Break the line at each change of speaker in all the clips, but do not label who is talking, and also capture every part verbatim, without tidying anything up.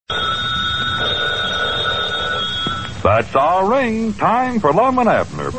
That's our ring. Time for Lum and Abner.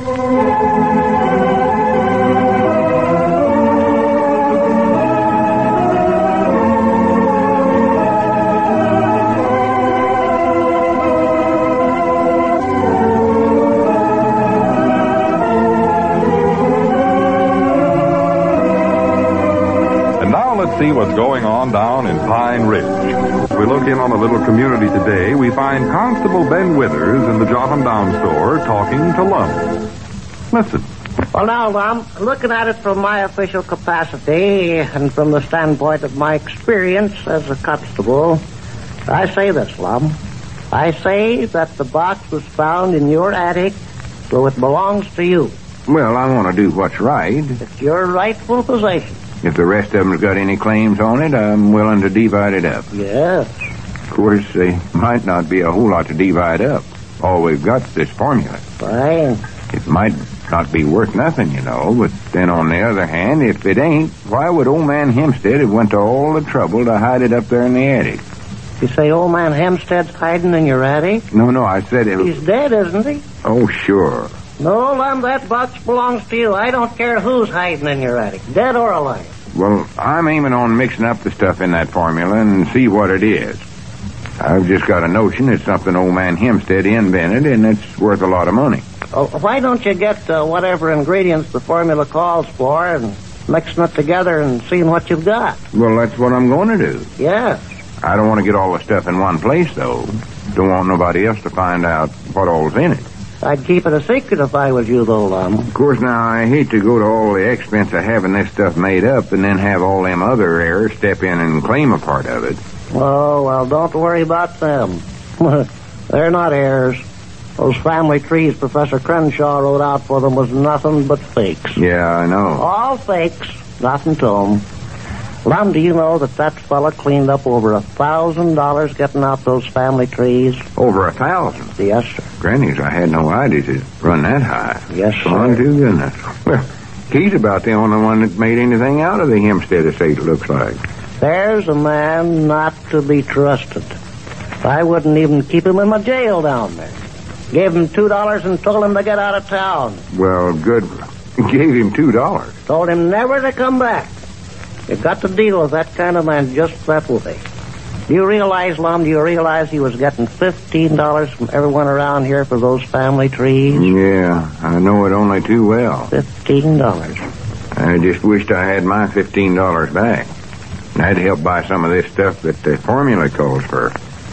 And now let's see what's going on down in Pine Ridge. As we look in on a little community today, we find Constable Ben Withers in the Jotham Down store talking to Lum. Listen.
Well, now, Lum, looking at it from my official capacity and from the standpoint of my experience as a constable, I say this, Lum. I say that the box was found in your attic, so it belongs to you.
Well, I want to do what's right.
It's your rightful possession.
If the rest of them's got any claims on it, I'm willing to divide it up.
Yes.
Of course, there might not be a whole lot to divide up. All we've got's this formula.
Fine.
It might not be worth nothing, you know, but then on the other hand, if it ain't, why would old man Hempstead have went to all the trouble to hide it up there in the attic?
You say old man Hempstead's hiding in your attic?
No, no, I said it...
He's dead, isn't he?
Oh, sure.
No, Lum, that box belongs to you. I don't care who's hiding in your attic, dead or alive.
Well, I'm aiming on mixing up the stuff in that formula and see what it is. I've just got a notion it's something old man Hempstead invented, and it's worth a lot of money.
Oh, why don't you get uh, whatever ingredients the formula calls for and mixing it together and seeing what you've got?
Well, that's what I'm going to do.
Yes.
I don't want to get all the stuff in one place, though. Don't want nobody else to find out what all's in it.
I'd keep it a secret if I was you, though, Lum.
Of course, now, I hate to go to all the expense of having this stuff made up and then have all them other heirs step in and claim a part of it.
Oh, well, don't worry about them. They're not heirs. Those family trees Professor Crenshaw wrote out for them was nothing but fakes.
Yeah, I know.
All fakes. Nothing to them. Lum, do you know that that fella cleaned up over a thousand dollars getting out those family trees?
Over a thousand?
Yes, sir.
Granny's, I had no idea to run that high.
Yes, sir.
Come on, to goodness. Well, he's about the only one that made anything out of the Hempstead estate, it looks like.
There's a man not to be trusted. I wouldn't even keep him in my jail down there. Gave him two dollars and told him to get out of town.
Well, good. Gave him two dollars.
Told him never to come back. You've got to deal with that kind of man just that way. Do you realize, Lum, do you realize he was getting fifteen dollars from everyone around here for those family trees?
Yeah, I know it only too well.
Fifteen dollars.
I just wished I had my fifteen dollars back. That'd help buy some of this stuff that the formula calls for.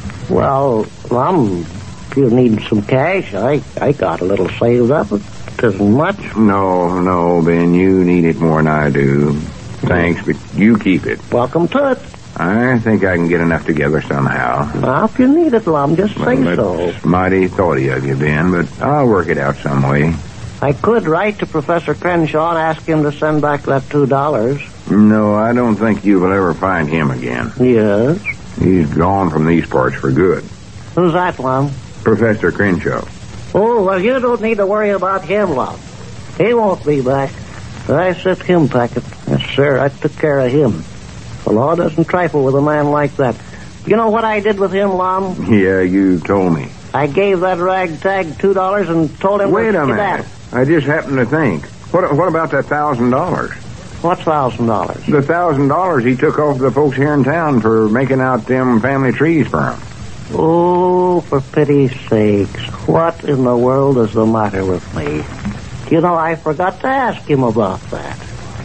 Well, Lum, if you need some cash, I, I got a little saved up. It isn't much.
No, no, Ben, you need it more than I do. Thanks, but you keep it.
Welcome to it.
I think I can get enough together somehow.
Now, if you need it, Lum, just
well,
say so.
That's mighty thoughty of you, Ben, but I'll work it out some way.
I could write to Professor Crenshaw and ask him to send back that two dollars.
No, I don't think you will ever find him again.
Yes?
He's gone from these parts for good.
Who's that, Lum?
Professor Crenshaw.
Oh, well, you don't need to worry about him, Lum. He won't be back. I sent him packet. Yes, sir, I took care of him. The law doesn't trifle with a man like that. You know what I did with him, Lum?
Yeah, you told me.
I gave that ragtag two dollars and told him...
Wait
to
a minute.
That.
I just happened to think. What What about that thousand dollars?
What thousand dollars?
The thousand dollars he took off the folks here in town for making out them family trees for him.
Oh, for pity's sakes. What in the world is the matter with me? You know, I forgot to ask him about that.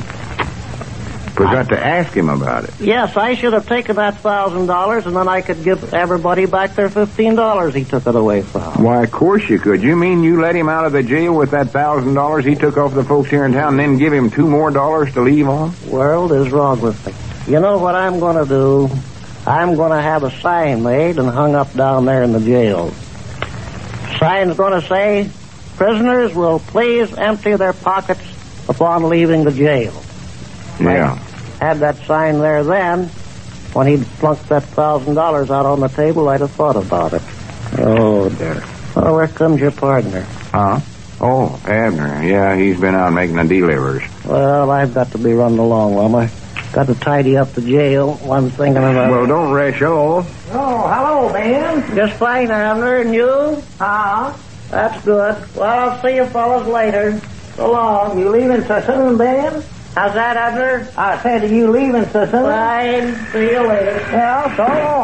Forgot to ask him about it?
Yes, I should have taken that thousand dollars, and then I could give everybody back their fifteen dollars he took it away from.
Why, of course you could. You mean you let him out of the jail with that thousand dollars he took off the folks here in town, and then give him two more dollars to leave on?
World is wrong with me. You know what I'm going to do? I'm going to have a sign made and hung up down there in the jail. Sign's going to say, prisoners will please empty their pockets upon leaving the jail.
Yeah.
I had that sign there then. When he'd flunked that thousand dollars out on the table, I'd have thought about it. Oh, dear. Oh, where comes your partner?
Huh? Oh, Abner. Yeah, he's been out making the delivers.
Well, I've got to be running along, Lum. I Got to tidy up the jail, one thing and another.
Well, don't rush off.
Oh, hello, Ben. Just fine, Abner, and you? Ah, that's good. Well, I'll see you fellas later. So long. You leaving so soon, Ben? How's that, Abner? I said, are you leaving so soon? Fine. See you later. Yeah,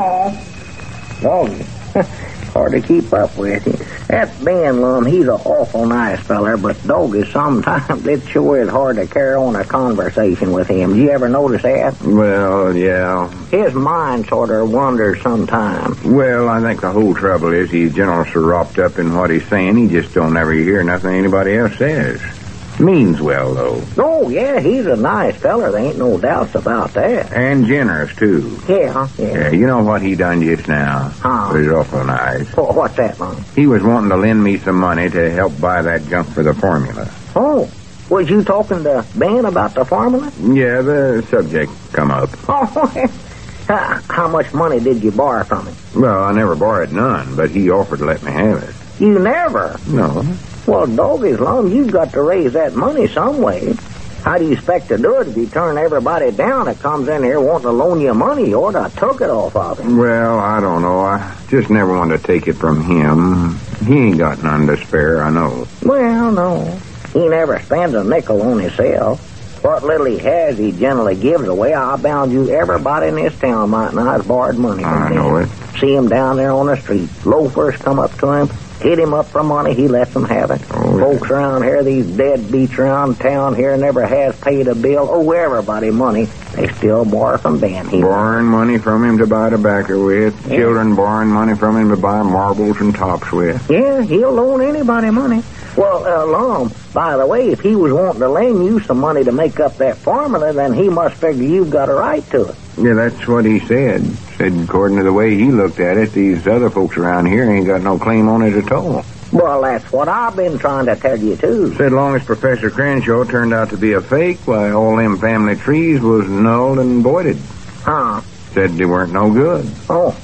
so long. Doggy. Hard to keep up with him. That Ben Lum, he's an awful nice feller, but doggy, sometimes it sure is hard to carry on a conversation with him. Did you ever notice that?
Well, yeah.
His mind sort of wanders sometimes.
Well, I think the whole trouble is he's general so wrapped up in what he's saying, he just don't ever hear nothing anybody else says. Means well, though.
Oh, yeah, he's a nice feller. There ain't no doubts about that.
And generous, too.
Yeah, yeah.
Yeah, you know what he done just now?
Huh?
It was awful nice.
Oh, what's that, Mom?
He was wanting to lend me some money to help buy that junk for the formula.
Oh, was you talking to Ben about the formula?
Yeah, the subject come up.
Oh, how, how much money did you borrow from him?
Well, I never borrowed none, but he offered to let me have it.
You never?
No.
Well, doggy's Lum, you've got to raise that money some way. How do you expect to do it if you turn everybody down that comes in here wanting to loan you money? You ought to took it off of him.
Well, I don't know. I just never wanted to take it from him. He ain't got none to spare, I know.
Well, no. He never spends a nickel on himself. What little he has, he generally gives away. I bound you everybody in this town might not have borrowed money from
I
him.
know it.
See him down there on the street. Loafers come up to him, hit him up for money, he lets them have it.
Oh,
Folks around here, these deadbeats around town here, never has paid a bill. Oh, everybody money. They still borrow from Ben. He
Borrowing money from him to buy tobacco with.
Yeah.
Children borrowing money from him to buy marbles and tops with.
Yeah, he'll loan anybody money. Well, uh, Lum, by the way, if he was wanting to lend you some money to make up that formula, then he must figure you've got a right to it.
Yeah, that's what he said. Said according to the way he looked at it, these other folks around here ain't got no claim on it at all.
Well, that's what I've been trying to tell you, too.
Said long as Professor Crenshaw turned out to be a fake, why, all them family trees was null and voided.
Huh?
Said they weren't no good.
Oh.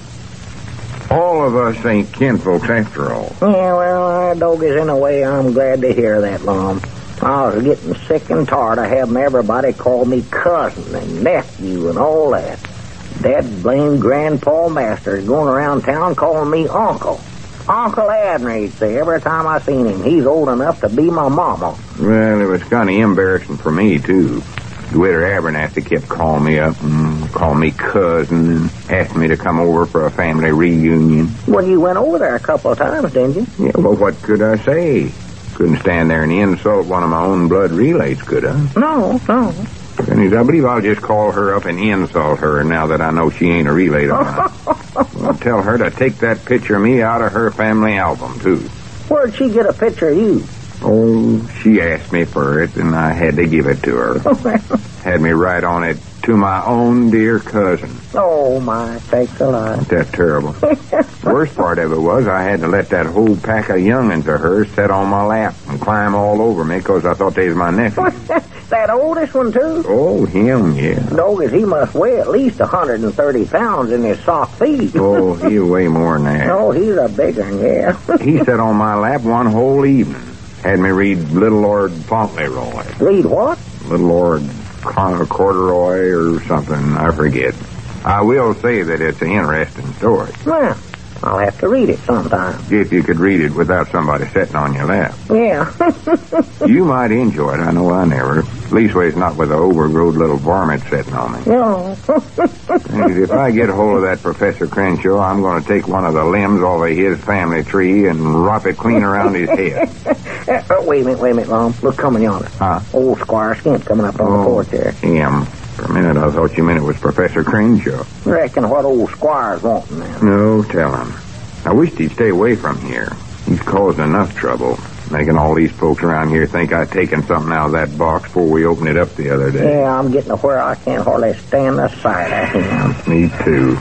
All of us ain't kinfolks after all.
Yeah, well, uh, doggies, in a way, I'm glad to hear that, Lum. I was getting sick and tired of having everybody call me cousin and nephew and all that. That blamed Grandpa Masters going around town calling me uncle. Uncle Abner, he'd say, every time I seen him. He's old enough to be my mama.
Well, it was kind of embarrassing for me, too. Widow Abernathy kept calling me up and calling me cousin and asked me to come over for a family reunion.
Well, you went over there a couple of times, didn't you?
Yeah, well, what could I say? Couldn't stand there and insult one of my own blood relays, could I?
No, no.
And I believe I'll just call her up and insult her now that I know she ain't a relay of mine. I'll tell her to take that picture of me out of her family album, too.
Where'd she get a picture of you?
Oh, she asked me for it, and I had to give it to her. Had me write on it, to my own dear cousin.
Oh, my, sakes alive.
That's terrible. Worst part of it was I had to let that whole pack of young'uns of hers sit on my lap and climb all over me because I thought they was my nephew.
That oldest one, too?
Oh, him, yeah.
Doggies, he must weigh at least one hundred thirty pounds in his soft feet.
Oh, he'll weigh more than that.
Oh, he's a big one, yeah.
He sat on my lap one whole evening. Had me read Little Lord Fauntleroy.
Read what?
Little Lord Corduroy or something, I forget. I will say that it's an interesting story.
Well, I'll have to read it sometime.
If you could read it without somebody sitting on your lap.
Yeah.
You might enjoy it. I know I never. Leastways not with an overgrown little varmint sitting on me.
No.
If I get a hold of that Professor Crenshaw, I'm going to take one of the limbs off of his family tree and wrap it clean around his head.
uh, wait a minute, wait a minute, Lum. Look, coming yonder.
Huh?
Old Squire Skimp coming up on
oh,
the porch there.
Him. For a minute, I thought you meant it was Professor Crenshaw.
Reckon what old Squire's wanting now.
No, tell him. I wished he'd stay away from here. He's caused enough trouble, making all these folks around here think I'd taken something out of that box before we opened it up the other day.
Yeah, I'm getting to where I can't hardly stand the sight of him.
Me too.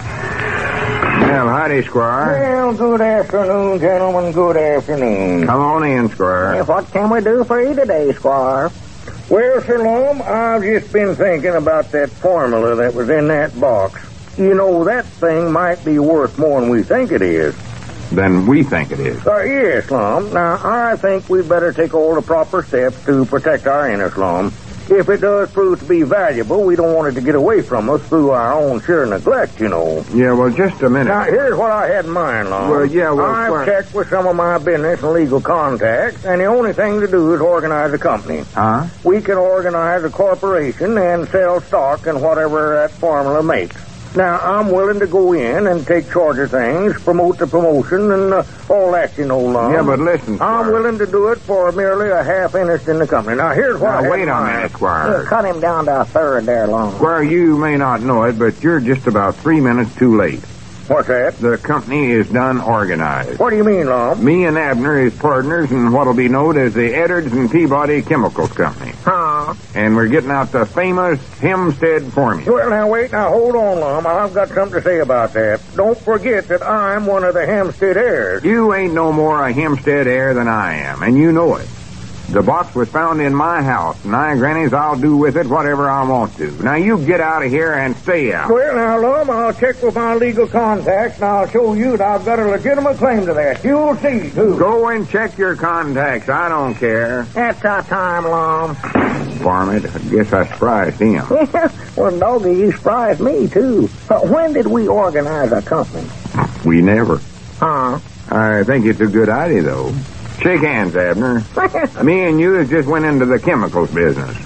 Well, howdy, Squire.
Well, good afternoon, gentlemen. Good afternoon.
Come on in, Squire.
Yeah, what can we do for you today, Squire? Well, Sir Lum, I've just been thinking about that formula that was in that box. You know, that thing might be worth more than we think it is.
Than we think it is.
Uh, yes, Lum. Now, I think we'd better take all the proper steps to protect our innards, Lum.
If it does prove to be valuable, we don't want it to get away from us through our own sheer neglect, you know.
Yeah, well, just a minute.
Now, here's what I had in mind, Lum.
Well, yeah, well,
I've
sir.
checked with some of my business and legal contacts, and the only thing to do is organize a company.
Huh?
We can organize a corporation and sell stock and whatever that formula makes. Now, I'm willing to go in and take charge of things, promote the promotion, and uh, all that, you know, Lum.
Yeah, but listen,
I'm
Squire.
willing to do it for merely a half interest in the company. Now, here's what
Now,
I had
wait
in
a
mind.
minute, Squire.
Cut him down to a third there, Lum.
Squire, you may not know it, but you're just about three minutes too late.
What's that?
The company is done organized.
What do you mean, Lum?
Me and Abner is partners in what'll be known as the Edwards and Peabody Chemicals Company.
Huh?
And we're getting out the famous Hempstead formula.
Well, now, wait. Now, hold on, Lum. I've got something to say about that. Don't forget that I'm one of the Hempstead heirs.
You ain't no more a Hempstead heir than I am, and you know it. The box was found in my house, and I, grannies, I'll do with it whatever I want to. Now, you get out of here and stay out.
Well, now, Lum, I'll check with my legal contacts, and I'll show you that I've got a legitimate claim to that. You'll see, too.
Go and check your contacts. I don't care.
That's our time, Lum.
Farm it. I guess I surprised him.
Well, doggy, you surprised me, too. But when did we organize our company?
We never.
Huh?
I think it's a good idea, though. Shake hands, Abner. Me and you has just went into the chemicals business.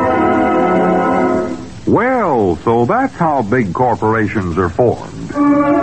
Well, so that's how big corporations are formed.